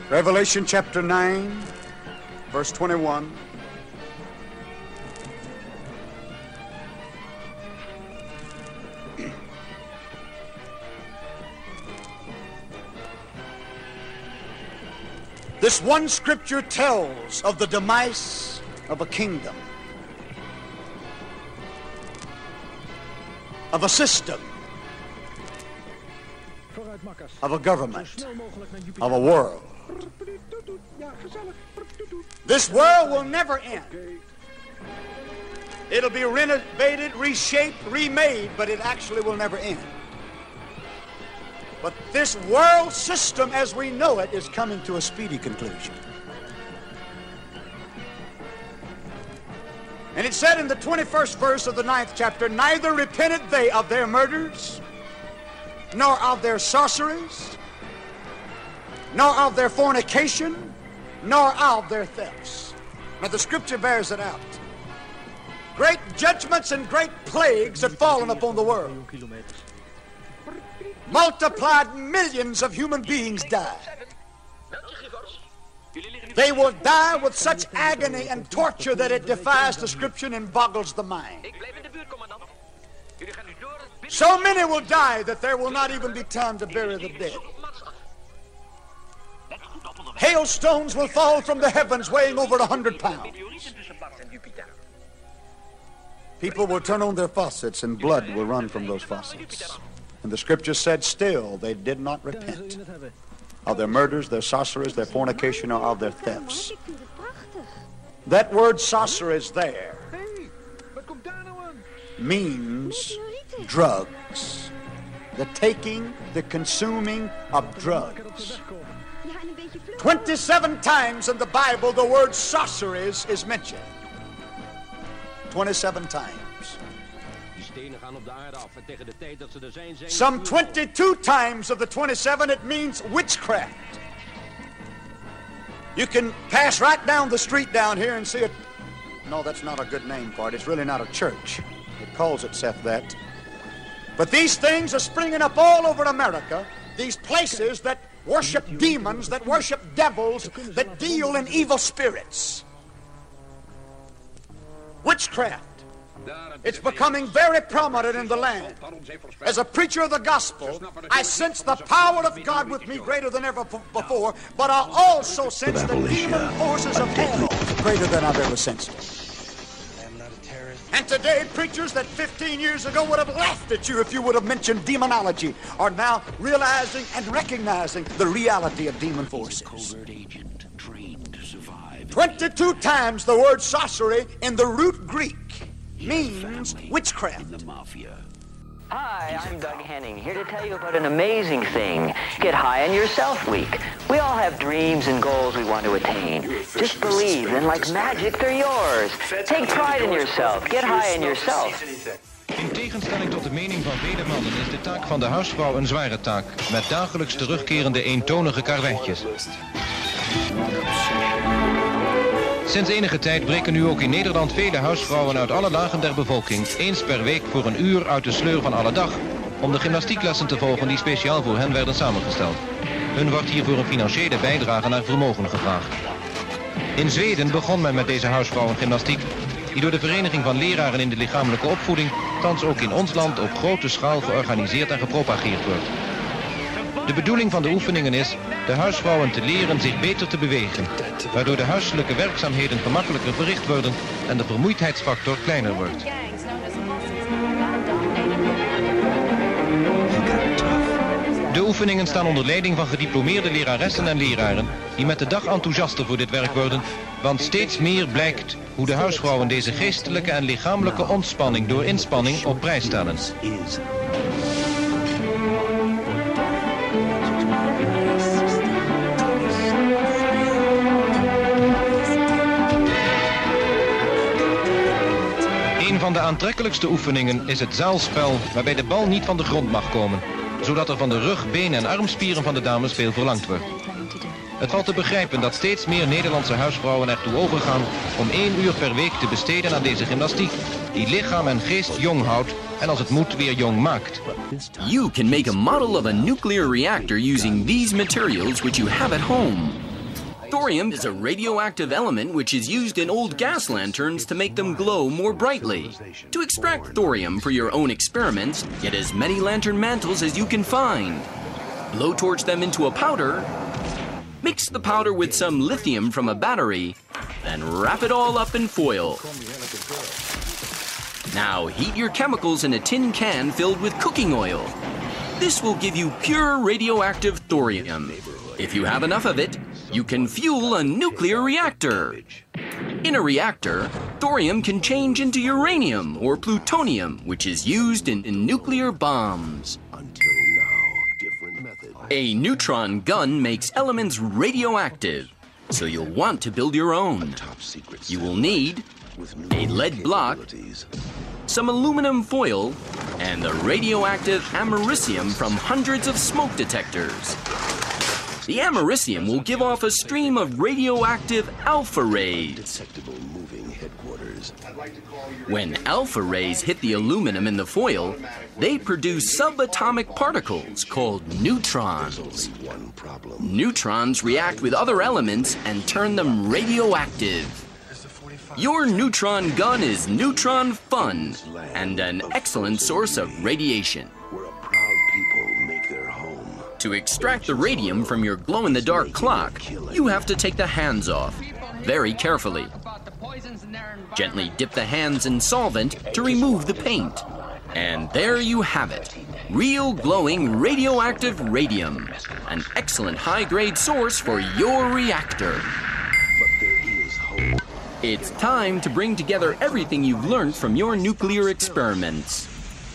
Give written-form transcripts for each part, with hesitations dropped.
Revelation chapter 9, verse 21. This one scripture tells of the demise of a kingdom, of a system, of a government, of a world. This world will never end. It'll be renovated, reshaped, remade, but it actually will never end. But this world system as we know it is coming to a speedy conclusion. And it said in the 21st verse of the 9th chapter, neither repented they of their murders, nor of their sorceries, nor of their fornication, nor of their thefts. Now the scripture bears it out. Great judgments and great plagues had fallen upon the world. Multiplied millions of human beings died. They will die with such agony and torture that it defies description and boggles the mind. So many will die that there will not even be time to bury the dead. Hailstones will fall from the heavens weighing over 100 pounds. People will turn on their faucets and blood will run from those faucets. And the scripture said still they did not repent of their murders, their sorceries, their fornication, or of their thefts. That word sorceries there means drugs. The taking, the consuming of drugs. 27 times in the Bible the word sorceries is mentioned. 27 times. Some 22 times of the 27 it means witchcraft. You can pass right down the street down here and see it. No, that's not a good name for it. It's really not a church. It calls itself that. But these things are springing up all over America. These places that worship demons, that worship devils, that deal in evil spirits. Witchcraft. It's becoming very prominent in the land. As a preacher of the gospel, I sense the power of God with me greater than ever before, but I also sense the demon forces of hell greater than I've ever sensed it. And today, preachers that 15 years ago would have laughed at you if you would have mentioned demonology are now realizing and recognizing the reality of demon forces. 22 times the word sorcery in the root Greek means witchcraft. Hi, I'm Doug Henning, here to tell you about an amazing thing. Get High on Yourself Week. We all have dreams and goals we want to attain. Just believe, and like magic, they're yours. Take pride in yourself. Get high on yourself. In tegenstelling tot de mening van vele mannen is de taak van de huisvrouw een zware taak, met dagelijks terugkerende eentonige karweitjes. Sinds enige tijd breken nu ook in Nederland vele huisvrouwen uit alle lagen der bevolking eens per week voor een uur uit de sleur van alle dag om de gymnastieklessen te volgen die speciaal voor hen werden samengesteld. Hun wordt hiervoor een financiële bijdrage naar vermogen gevraagd. In Zweden begon men met deze huisvrouwengymnastiek die door de Vereniging van Leraren in de Lichamelijke Opvoeding thans ook in ons land op grote schaal georganiseerd en gepropageerd wordt. De bedoeling van de oefeningen is de huisvrouwen te leren zich beter te bewegen, waardoor de huiselijke werkzaamheden gemakkelijker verricht worden en de vermoeidheidsfactor kleiner wordt. De oefeningen staan onder leiding van gediplomeerde leraressen en leraren die met de dag enthousiaster voor dit werk worden, want steeds meer blijkt hoe de huisvrouwen deze geestelijke en lichamelijke ontspanning door inspanning op prijs stellen. Een van de aantrekkelijkste oefeningen is het zaalspel waarbij de bal niet van de grond mag komen, zodat er van de rug, been en armspieren van de dames veel verlangd wordt. Het valt te begrijpen dat steeds meer Nederlandse huisvrouwen ertoe overgaan om 1 uur per week te besteden aan deze gymnastiek, die lichaam en geest jong houdt en als het moet weer jong maakt. You can make a model of a nuclear reactor using these materials which you have at home. Thorium is a radioactive element which is used in old gas lanterns to make them glow more brightly. To extract thorium for your own experiments, get as many lantern mantles as you can find. Blowtorch them into a powder, mix the powder with some lithium from a battery, then wrap it all up in foil. Now heat your chemicals in a tin can filled with cooking oil. This will give you pure radioactive thorium. If you have enough of it, you can fuel a nuclear reactor. In a reactor, thorium can change into uranium or plutonium, which is used in nuclear bombs. A neutron gun makes elements radioactive, so you'll want to build your own. You will need a lead block, some aluminum foil, and the radioactive americium from hundreds of smoke detectors. The americium will give off a stream of radioactive alpha rays. When alpha rays hit the aluminum in the foil, they produce subatomic particles called neutrons. Neutrons react with other elements and turn them radioactive. Your neutron gun is neutron fun and an excellent source of radiation. To extract the radium from your glow-in-the-dark clock, you have to take the hands off, very carefully. Gently dip the hands in solvent to remove the paint. And there you have it, real glowing radioactive radium, an excellent high-grade source for your reactor. It's time to bring together everything you've learned from your nuclear experiments.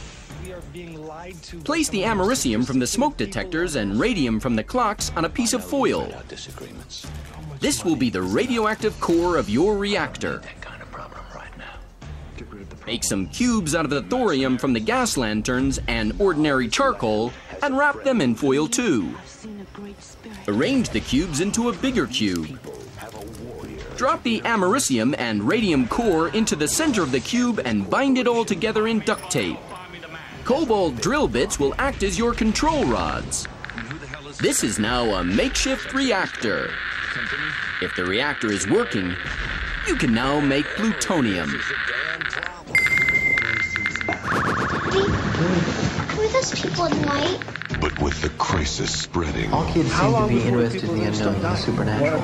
Place the americium from the smoke detectors and radium from the clocks on a piece of foil. This will be the radioactive core of your reactor. Make some cubes out of the thorium from the gas lanterns and ordinary charcoal and wrap them in foil too. Arrange the cubes into a bigger cube. Drop the americium and radium core into the center of the cube and bind it all together in duct tape. Cobalt drill bits will act as your control rods. This is now a makeshift reactor. If the reactor is working, you can now make plutonium. Were those people in white? But with the crisis spreading, all kids seem to be interested in the unknown and the supernatural.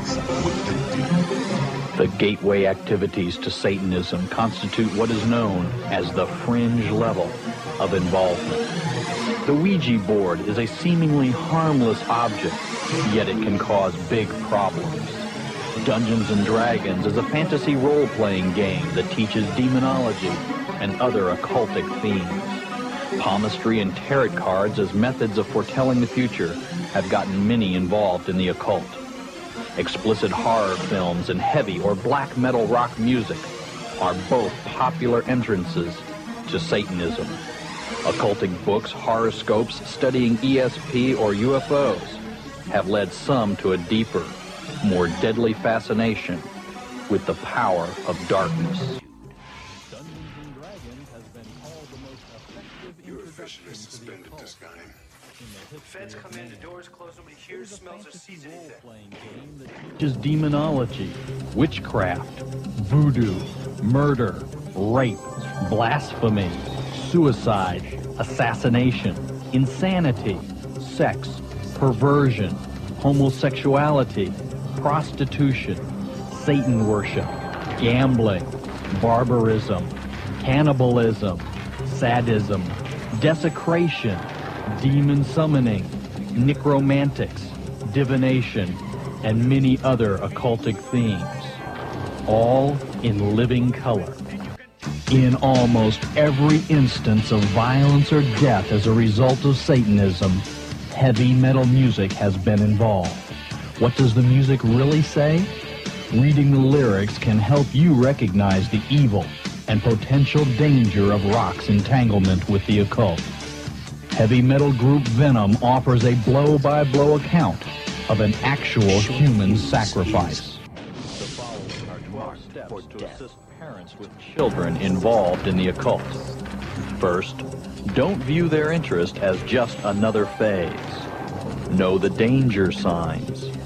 The gateway activities to Satanism constitute what is known as the fringe level of involvement. The Ouija board is a seemingly harmless object, yet it can cause big problems. Dungeons and Dragons is a fantasy role-playing game that teaches demonology and other occultic themes. Palmistry and tarot cards as methods of foretelling the future have gotten many involved in the occult. Explicit horror films and heavy or black metal rock music are both popular entrances to Satanism. Occultic books, horoscopes, studying ESP or UFOs have led some to a deeper, more deadly fascination with the power of darkness. Feds come in, the doors close, nobody hears, smells, or sees anything. Is demonology, witchcraft, voodoo, murder, rape, blasphemy, suicide, assassination, insanity, sex, perversion, homosexuality, prostitution, Satan worship, gambling, barbarism, cannibalism, sadism, desecration, demon summoning, necromantics, divination, and many other occultic themes, all in living color. In almost every instance of violence or death as a result of Satanism, heavy metal music has been involved. What does the music really say? Reading the lyrics can help you recognize the evil and potential danger of rock's entanglement with the occult. Heavy metal group Venom offers a blow-by-blow account of an actual human sacrifice. The following are 12 steps to assist parents with children involved in the occult. First, don't view their interest as just another phase. Know the danger signs.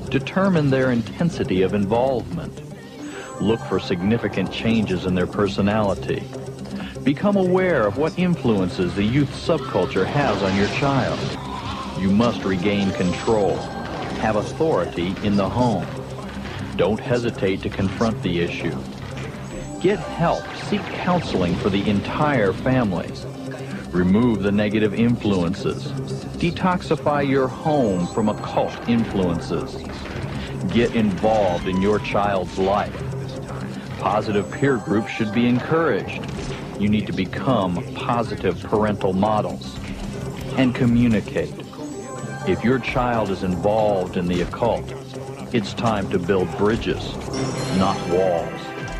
Determine their intensity of involvement. Look for significant changes in their personality. Become aware of what influences the youth subculture has on your child. You must regain control. Have authority in the home. Don't hesitate to confront the issue. Get help. Seek counseling for the entire family. Remove the negative influences. Detoxify your home from occult influences. Get involved in your child's life. Positive peer groups should be encouraged. You need to become positive parental models. And communicate. If your child is involved in the occult, it's time to build bridges, not walls.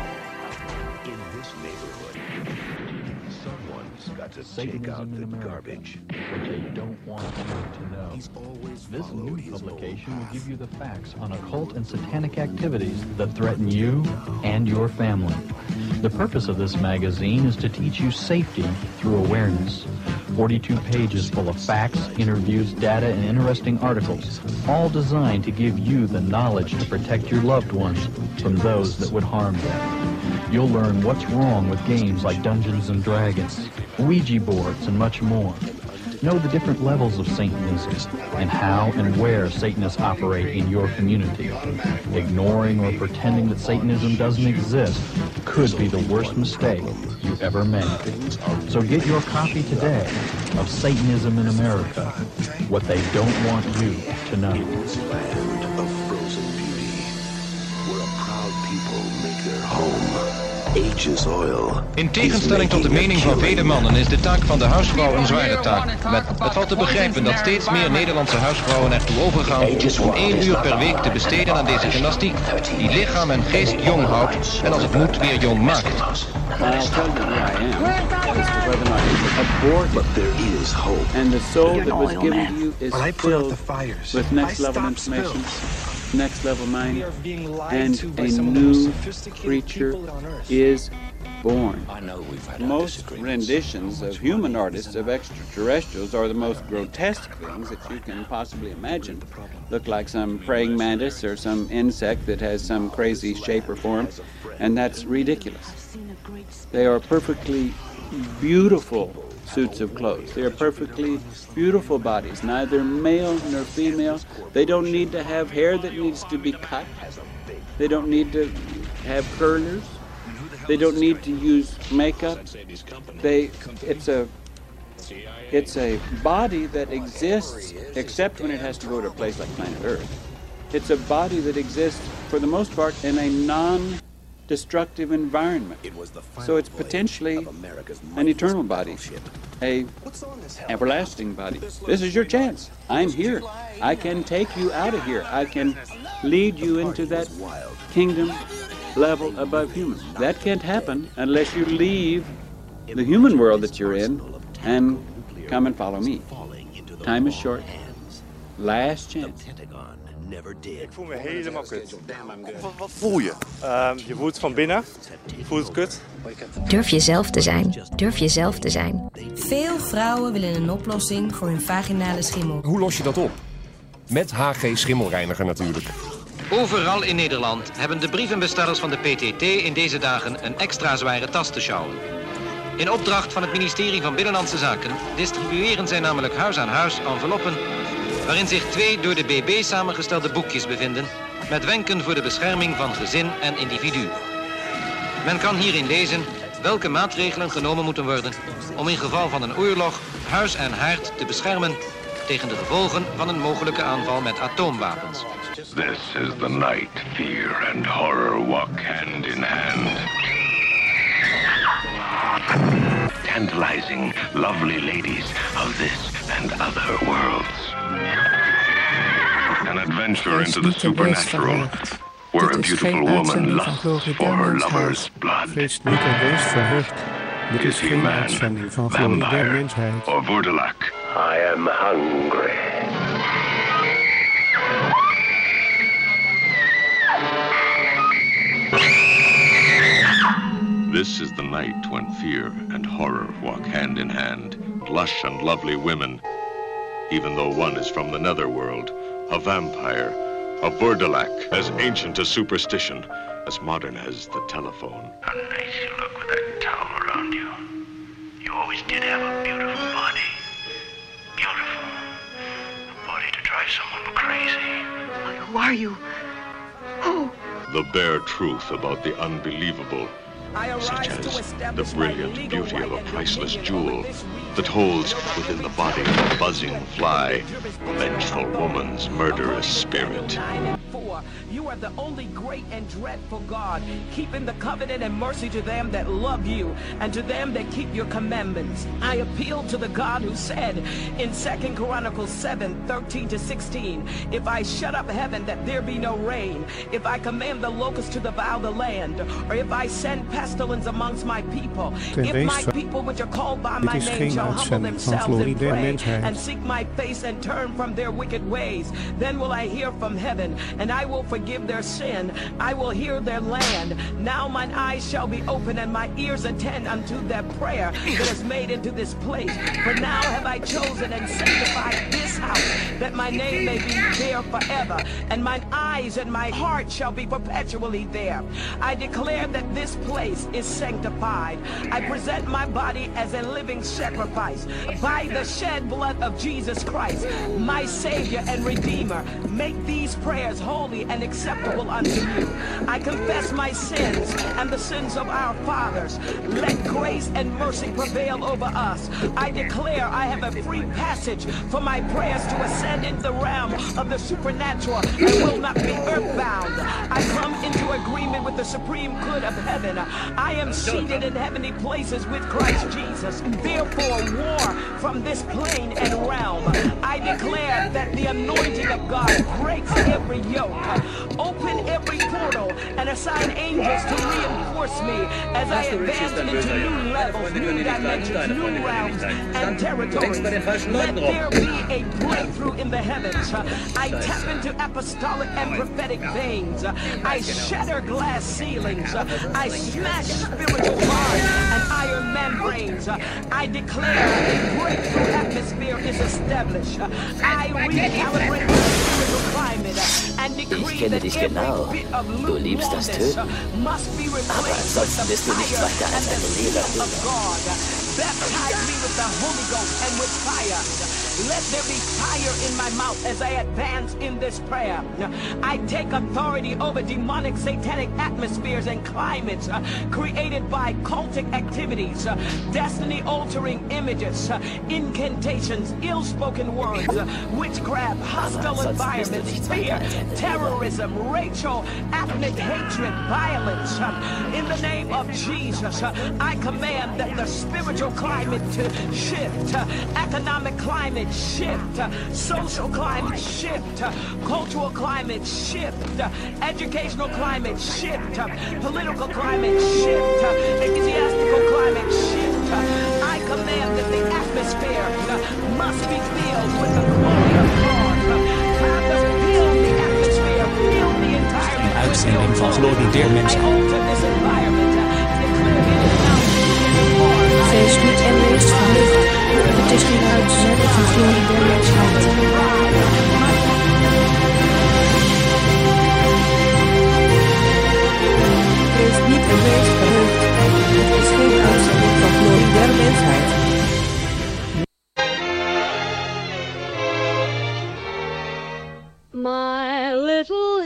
In this neighborhood, someone's got to take out the garbage. What they don't want you to know. This new publication will give you the facts on occult and satanic activities that threaten you and your family. The purpose of this magazine is to teach you safety through awareness. 42 pages full of facts, interviews, data, and interesting articles, all designed to give you the knowledge to protect your loved ones from those that would harm them. You'll learn what's wrong with games like Dungeons & Dragons, Ouija boards, and much more. Know the different levels of Satanism and how and where Satanists operate in your community. Ignoring or pretending that Satanism doesn't exist could be the worst mistake you ever make. So get your copy today of Satanism in America, what they don't want you to know. In this land of frozen beauty, where a proud people make their home, Aegis Oil. In tegenstelling tot de mening van vele mannen is de taak van de huisvrouw een zware taak. Het valt te begrijpen dat steeds meer Nederlandse huisvrouwen ertoe overgaan om 1 uur per week te besteden aan deze gymnastiek, die lichaam en geest jong houdt en als het moet weer jong maakt. I'll tell you where I am as to whether or not it's aborted. But there is hope. And the soul that was given to you is filled with next level information, next level mind, and a new creature is born. Most renditions of human artists of extraterrestrials are the most grotesque things that you can possibly imagine. Look like some praying mantis or some insect that has some crazy shape or form, and that's ridiculous. They are perfectly beautiful suits of clothes. They are perfectly beautiful bodies, neither male nor female. They don't need to have hair that needs to be cut. They don't need to have curlers. They don't need to use makeup. It's a body that exists, except when it has to go to a place like planet Earth. It's a body that exists, for the most part, in a non-destructive environment. So it's potentially an eternal body, a everlasting body. This is your chance. I'm here. I can take you out of here. I can lead you into that kingdom level above human. That can't happen unless you leave the human world that you're in and come and follow me. Time is short. Last chance. Ik voel me helemaal kut. Wat voel je? Je voelt van binnen. Je voelt het kut. Durf jezelf te zijn. Durf jezelf te zijn. Veel vrouwen willen een oplossing voor hun vaginale schimmel. Hoe los je dat op? Met HG Schimmelreiniger natuurlijk. Overal in Nederland hebben de brievenbestellers van de PTT in deze dagen een extra zware tas te sjouwen. In opdracht van het ministerie van Binnenlandse Zaken distribueren zij namelijk huis aan huis enveloppen waarin zich 2 door de BB samengestelde boekjes bevinden met wenken voor de bescherming van gezin en individu. Men kan hierin lezen welke maatregelen genomen moeten worden om in geval van een oorlog huis en haard te beschermen tegen de gevolgen van een mogelijke aanval met atoomwapens. This is the night fear and horror walk hand in hand. Tantalizing, lovely ladies of this and other worlds. An adventure into the supernatural, where a beautiful woman lusts for her lover's blood. Is he man, vampire, or voerdelak? I am hungry. This is the night when fear and horror walk hand in hand. Lush and lovely women, even though one is from the netherworld, a vampire, A Burdelac, as ancient as superstition, as modern as the telephone. How nice you look with that towel around you. You always did have a beautiful body. Beautiful. A body to drive someone crazy. Who are you? Who? The bare truth about the unbelievable, such as the brilliant beauty of a priceless jewel that holds within the body of a buzzing fly, vengeful woman's murderous spirit. You are the only great and dreadful God, keeping the covenant and mercy to them that love you and to them that keep your commandments. I appeal to the God who said in 2 Chronicles 7:13-16, if I shut up heaven that there be no rain, if I command the locusts to devour the land, or if I send pestilence amongst my people, if my people which are called by my name shall humble themselves and pray and seek my face and turn from their wicked ways, then will I hear from heaven and I will forgive their sin. I will hear their land. Now mine eyes shall be open and my ears attend unto their prayer that is made into this place. For now have I chosen and sanctified this house, that my name may be there forever, and mine eyes and my heart shall be perpetually there. I declare that this place is sanctified. I present my body as a living sacrifice by the shed blood of Jesus Christ, my Savior and Redeemer. Make these prayers holy and acceptable unto you. I confess my sins and the sins of our fathers. Let grace and mercy prevail over us. I declare I have a free passage for my prayers to ascend into the realm of the supernatural and will not be earthbound. I come into agreement with the supreme good of heaven. I am seated in heavenly places with Christ Jesus. Therefore, war from this plane and realm. I declare that the anointing of God breaks every yoke. Open every portal and assign angels to reinforce me as I advance into new levels, new dimensions, new realms, and territories. Let there be a breakthrough in the heavens. I tap into apostolic and prophetic veins. I shatter glass ceilings. I smash spiritual bars and iron membranes. I declare a breakthrough atmosphere is established. I recalibrate the spiritual climate and decree that every bit of lukewarmness must be replaced with the fire and the zeal of God. Baptize me with the Holy Ghost and with fire. Let there be fire in my mouth as I advance in this prayer. I take authority over demonic satanic atmospheres and climates created by cultic activities, destiny-altering images, incantations, ill-spoken words, witchcraft, hostile environments, fear, terrorism, racial, ethnic hatred, violence. In the name of Jesus, I command that the spiritual climate to shift, economic climate shift, social climate shift, cultural climate shift, educational climate shift, political climate shift, ecclesiastical climate shift. I command that the atmosphere must be filled with the glory of God. Father, fill the atmosphere, fill the entire Een uitzending van Glorie der Mensheid. Facebook en lees verlicht. Het is een uitzending van Glorie der Mensheid. Wees niet en wees verheugd. Het is geen uitzending van Glorie der Mensheid. My little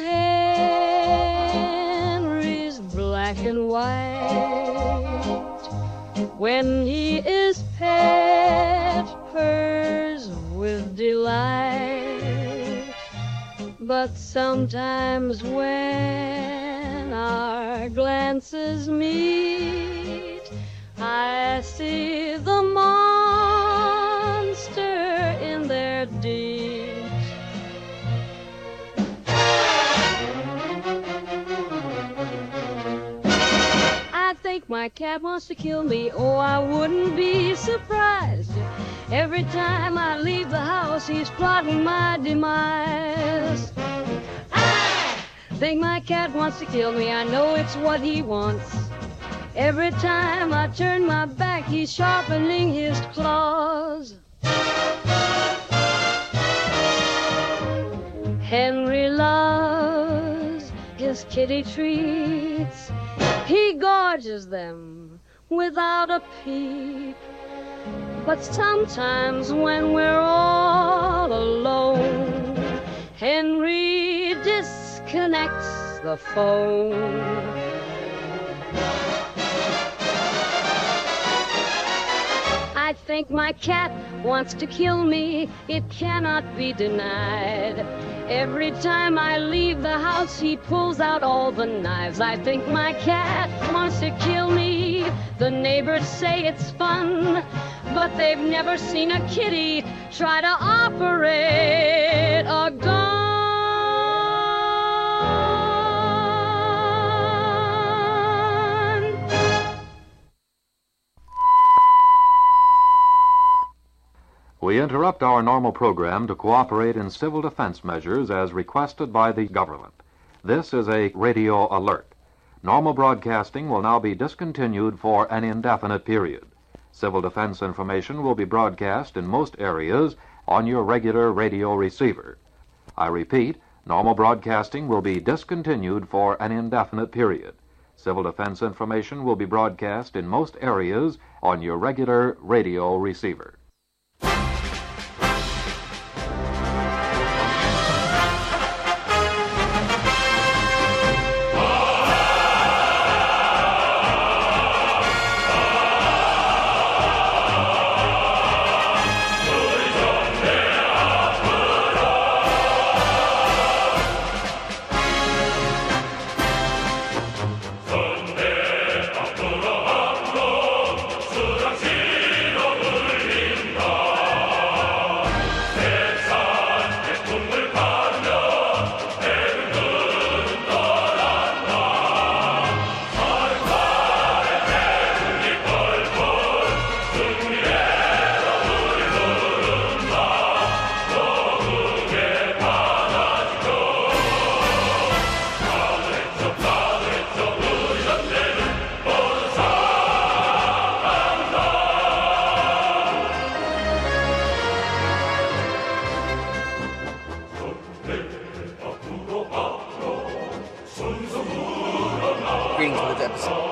Henry's black and white. When he is pet, purrs with delight. But sometimes when our glances meet, I see the monster in their deeds. I think my cat wants to kill me. Oh, I wouldn't be surprised. Every time I leave the house, he's plotting my demise. I think my cat wants to kill me. I know it's what he wants. Every time I turn my back, he's sharpening his claws. Henry loves his kitty treats. He gorges them without a peep. But sometimes when we're all alone, Henry disconnects the phone. I think my cat wants to kill me, it cannot be denied. Every time I leave the house, he pulls out all the knives. I think my cat wants to kill me. The neighbors say it's fun, but they've never seen a kitty try to operate a gun. We interrupt our normal program to cooperate in civil defense measures as requested by the government. This is a radio alert. Normal broadcasting will now be discontinued for an indefinite period. Civil defense information will be broadcast in most areas on your regular radio receiver. I repeat, normal broadcasting will be discontinued for an indefinite period. Civil defense information will be broadcast in most areas on your regular radio receiver. Greetings for this episode.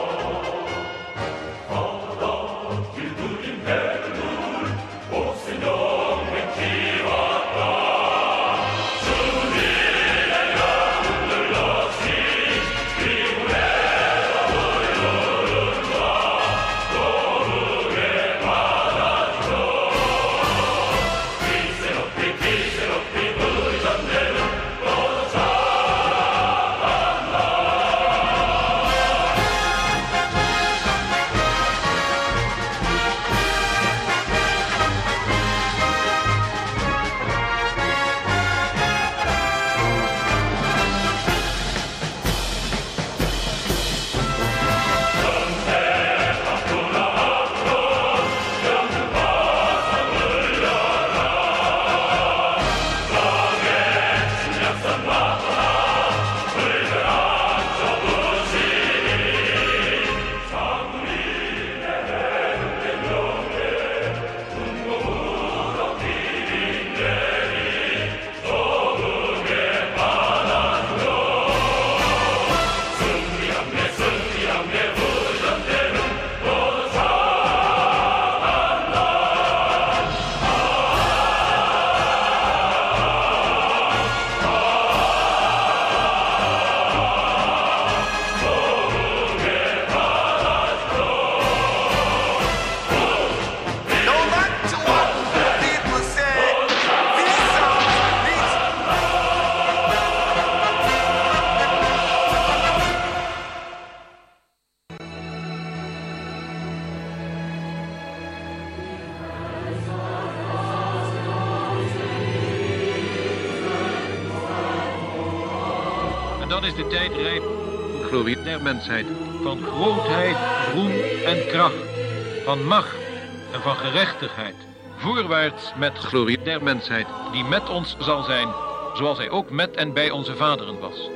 Dan is de tijd rijp voor glorie der mensheid. Van grootheid, roem en kracht. Van macht en van gerechtigheid. Voorwaarts met glorie der mensheid, die met ons zal zijn, zoals hij ook met en bij onze vaderen was.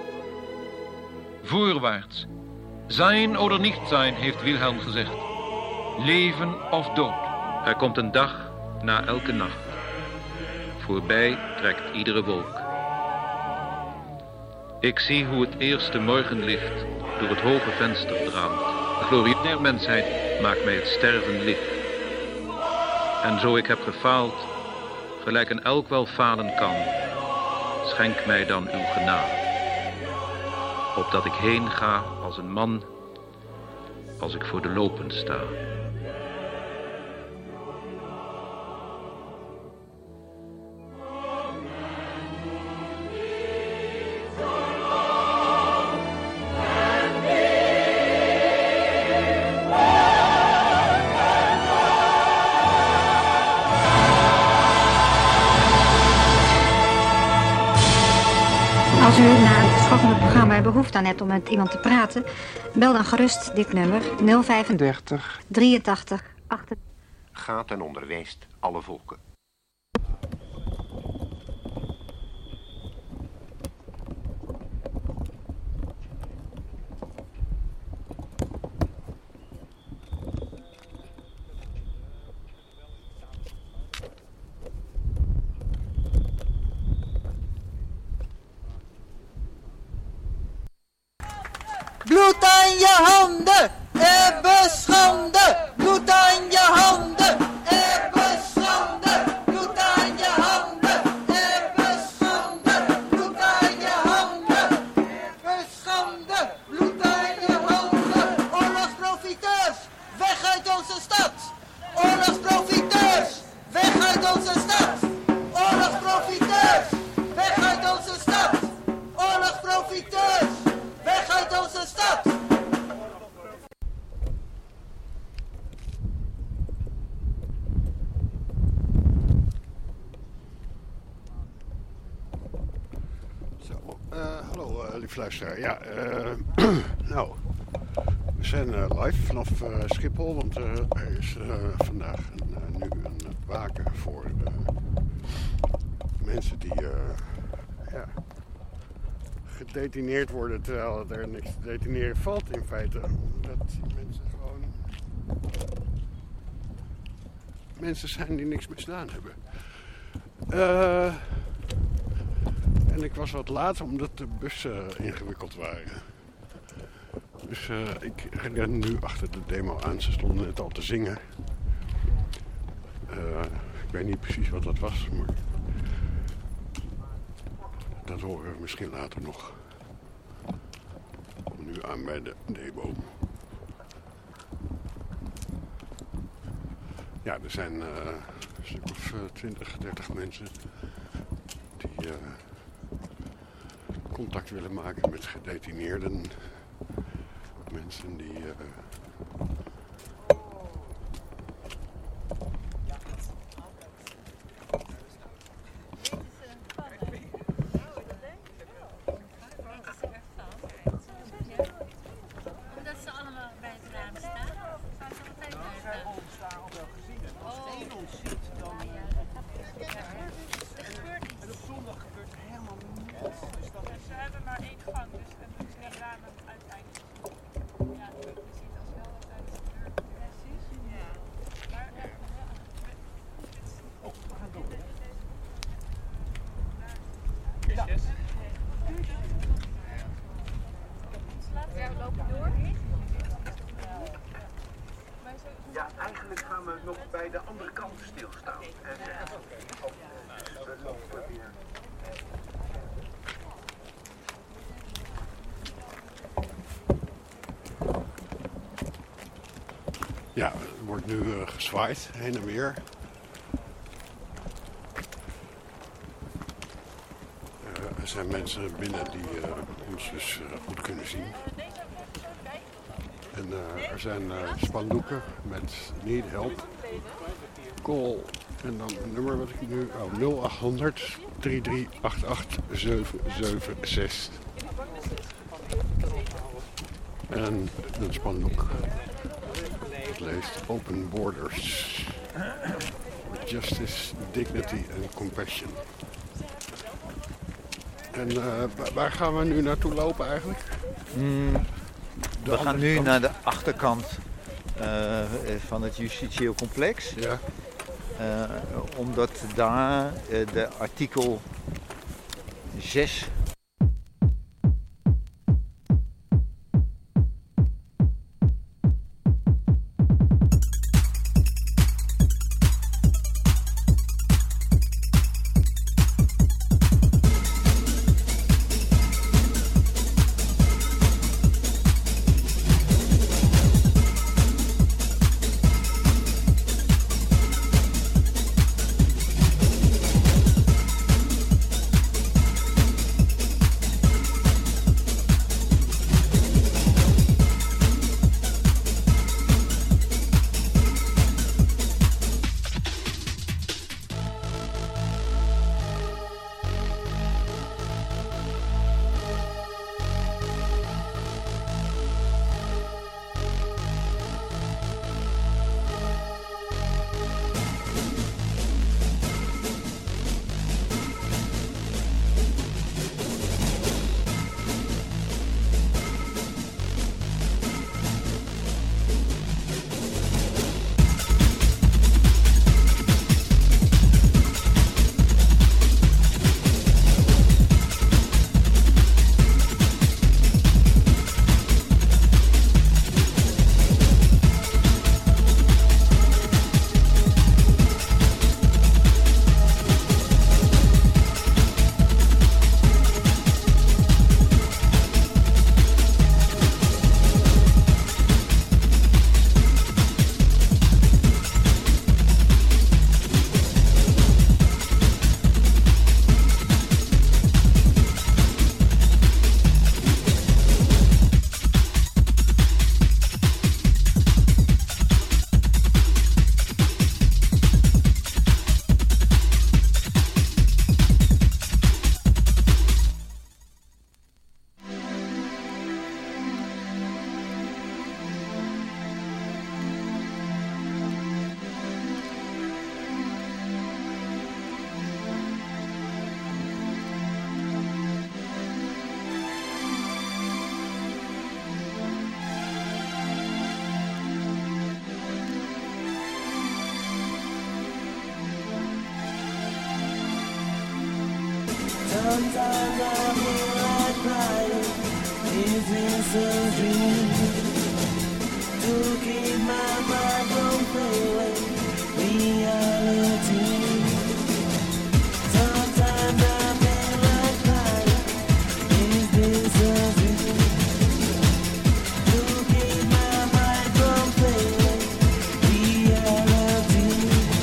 Voorwaarts. Zijn oder niet zijn, heeft Wilhelm gezegd. Leven of dood. Er komt een dag na elke nacht. Voorbij trekt iedere wolk. Ik zie hoe het eerste morgenlicht door het hoge venster draamt. De glorie der mensheid maakt mij het sterven licht. En zo ik heb gefaald, gelijk een elk wel falen kan, schenk mij dan uw genade. Opdat ik heen ga als een man, als ik voor de lopen sta. Als u na het schokkende programma behoefte aan hebt om met iemand te praten, bel dan gerust dit nummer 035 83 8. Gaat en onderwijst alle volken. Bloed aan je handen, ebbe schande. Bloed aan je handen, ebbe schande. Bloed aan je handen, ebbe schande. Bloed aan je handen, ebbe schande. Bloed aan je handen. Oorlogsprofiteurs, weg uit onze stad. Oorlogsprofiteurs, weg uit onze stad. Oorlogsprofiteurs, weg uit onze stad. Oorlogsprofiteurs. Weg uit onze stad! Zo, hallo lieve luisteraar. Ja, nou, we zijn live vanaf Schiphol, want er is vandaag nu een waken voor mensen die ja, gedetineerd worden terwijl er niks te detineren valt in feite. Omdat die mensen gewoon mensen zijn die niks misdaan hebben. En ik was wat laat omdat de bussen ingewikkeld waren. Dus ik ren nu achter de demo aan. Ze stonden net al te zingen. Ik weet niet precies wat dat was, maar dat horen we misschien later nog. Kom nu aan bij de demo. Ja, er zijn een stuk of 20, 30 mensen die contact willen maken met gedetineerden. Mensen die Ja, eigenlijk gaan we nog bij de andere kant stilstaan. En we lopen weer. ja, er wordt nu gezwaaid heen en weer. Er zijn mensen binnen die ons dus goed kunnen zien. En er zijn spandoeken met need help. Call. En dan een nummer wat ik nu... 0800 3388 776. En een spandoek. Het leest Open Borders. With justice, dignity and compassion. En waar gaan we nu naartoe lopen eigenlijk? We gaan nu naar de achterkant van het justitieel complex. Ja. Omdat daar de artikel 6 Sometimes I feel like crying. Is this a dream? To keep my mind from failing reality. Sometimes I feel like crying. Is this a dream? To keep my mind from failing reality.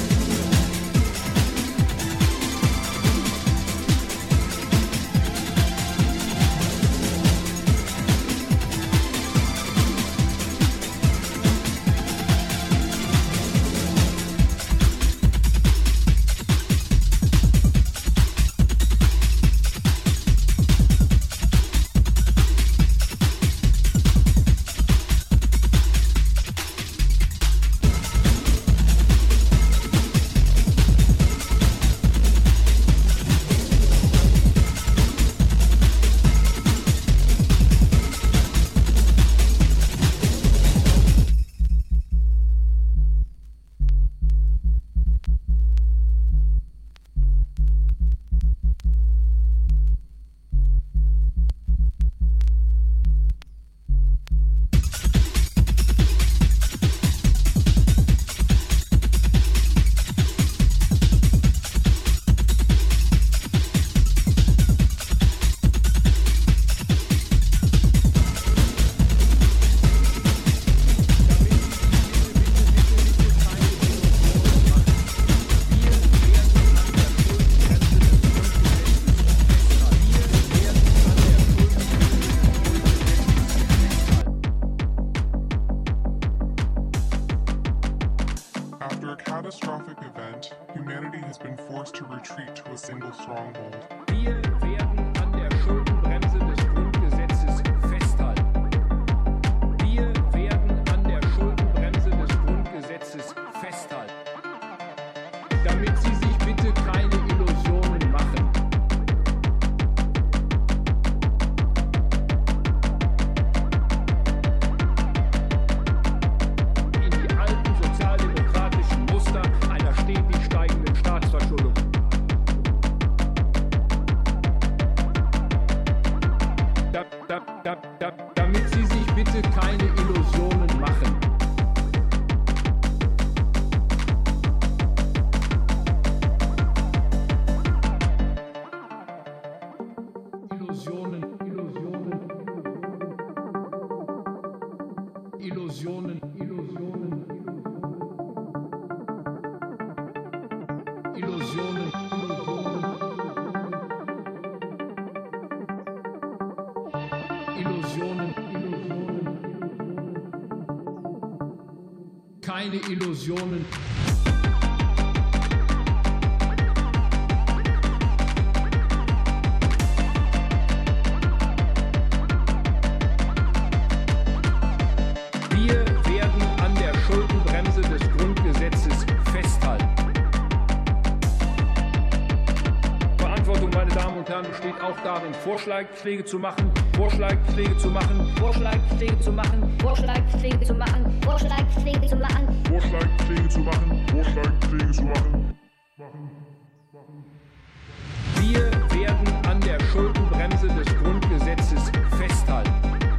After a catastrophic event, humanity has been forced to retreat to a single stronghold. Wir werden an der Schuldenbremse des Grundgesetzes festhalten. Wir werden an der Schuldenbremse des Grundgesetzes festhalten. Damit Sie sich bitte keine Illusionen machen. In die alten sozialdemokratischen Muster einer stetig steigenden Staatsverschuldung. Damit Sie sich bitte keine Illusionen machen. Illusionen. Keine Illusionen. Wir werden an der Schuldenbremse des Grundgesetzes festhalten. Verantwortung, meine Damen und Herren, besteht auch darin, Vorschläge zu machen. Vorschläge zu machen. Wir werden an der Schuldenbremse des Grundgesetzes festhalten.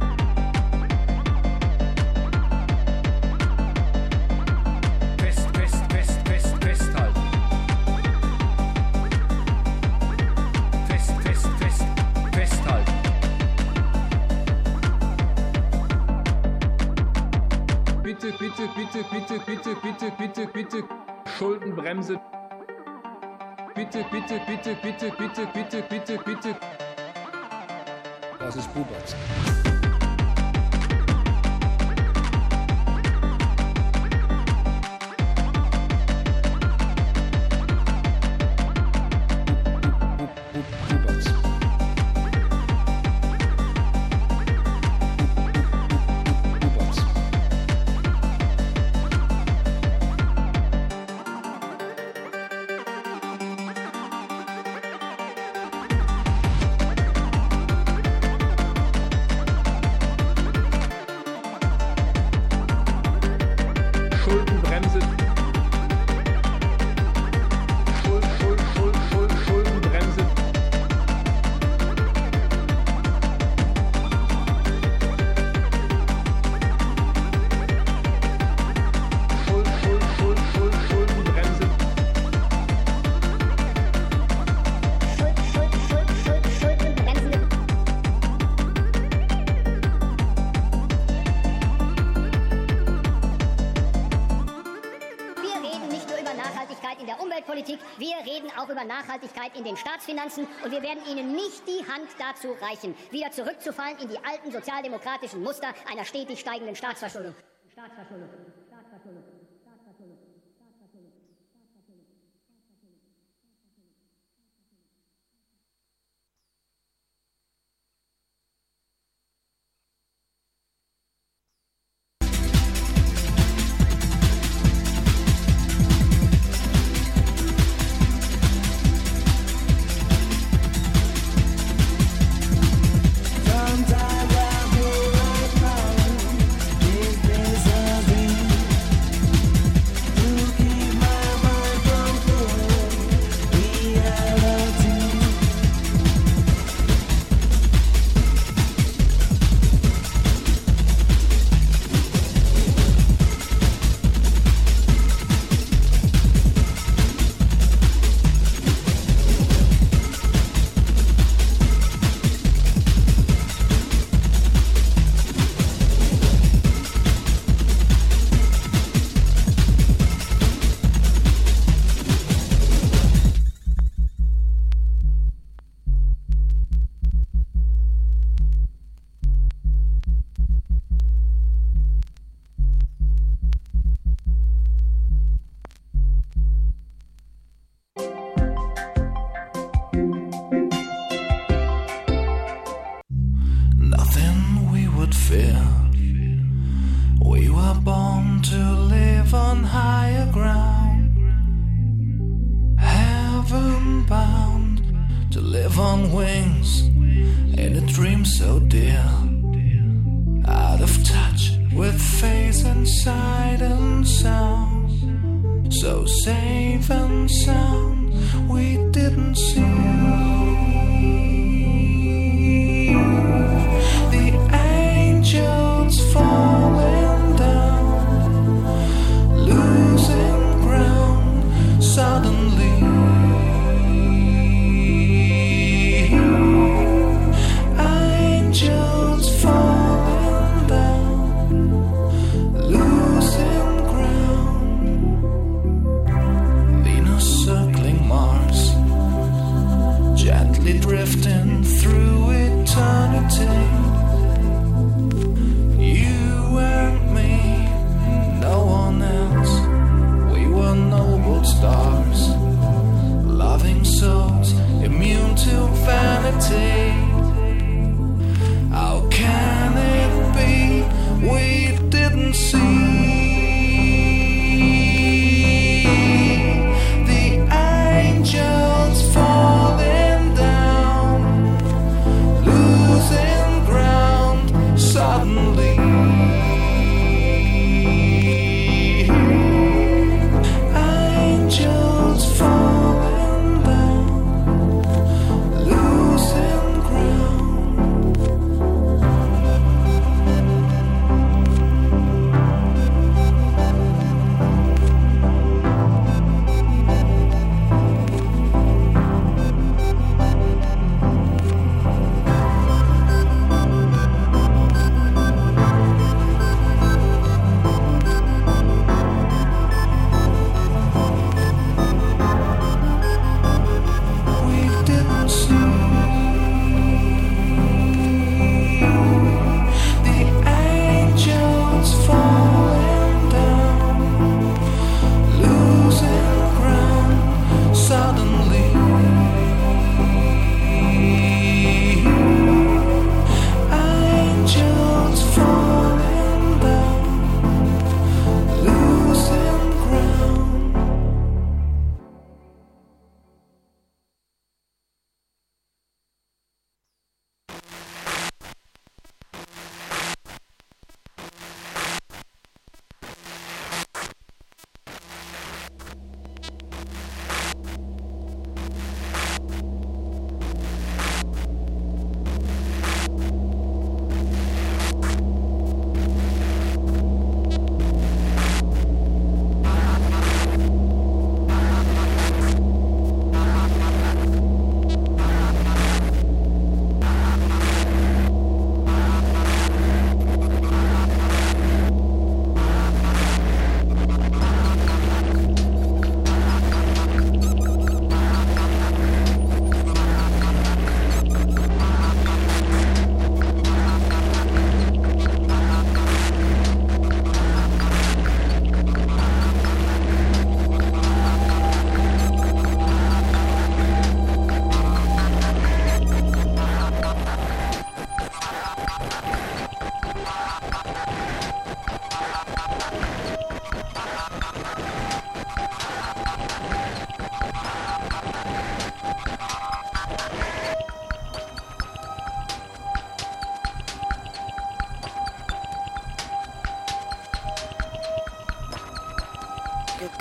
Festhalten. Festhalten. Bitte, Schuldenbremse. Bitte. Das ist Bubatz. reden auch über Nachhaltigkeit in den Staatsfinanzen und wir werden Ihnen nicht die Hand dazu reichen, wieder zurückzufallen in die alten sozialdemokratischen Muster einer stetig steigenden Staatsverschuldung. We were born to live on higher ground, heaven bound, to live on wings in a dream so dear, out of touch with face and sight and sound, so safe and sound we didn't see. Angels falling down, losing ground suddenly. Angels falling down, losing ground. Venus circling Mars, gently drifting through eternity. Stars, loving souls, immune to vanity. How can it be we didn't see the angels falling down,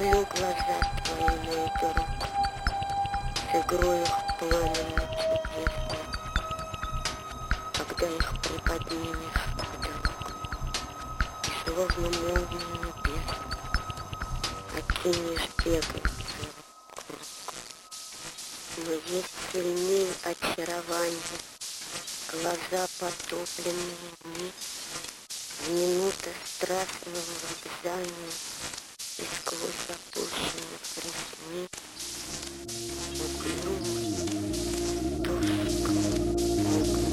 Люблю глаза твои, мой друг, с игрой их пламенно чудесной, когда их приподнимешь вдруг, и словно молнию небес окинешь бегом вокруг. Но есть сильнее очарование, глаза потопленные вниз, в минуты страстного вокзания и сквозь опущенных ресниц углу тускло.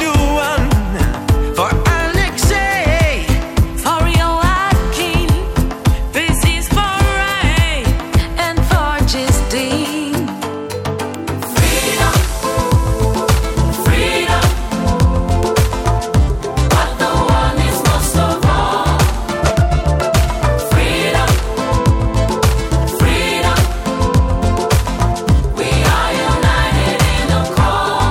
new one for Alexei, for Joaquin. This is for Ray and for Justine. Freedom, freedom, but the one is most of all. Freedom, freedom, we are united in a call.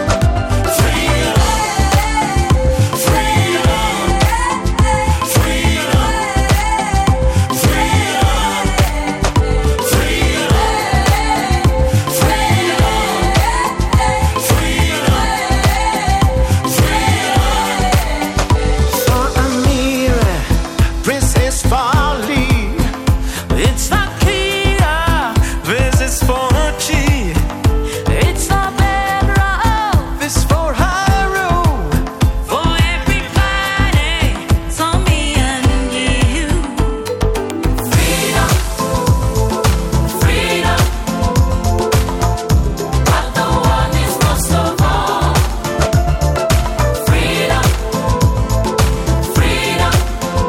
For Amira, Princess Farley. It's for Kia, this is for Chi. It's for Pedro, this for Haru. for everybody, so me and you. Freedom, freedom, but the one is most of all. Freedom, freedom,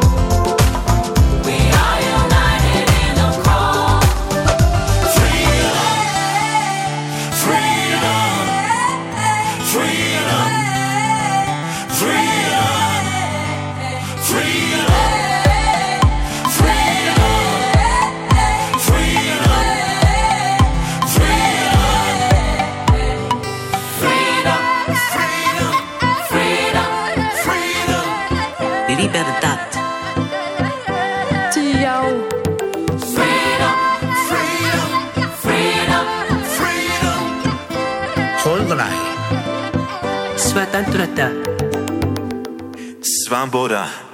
we are united in a call. Libertad. Til jou. Freedom, freedom, freedom, freedom. Holgrai. Svatantrata. Svoboda.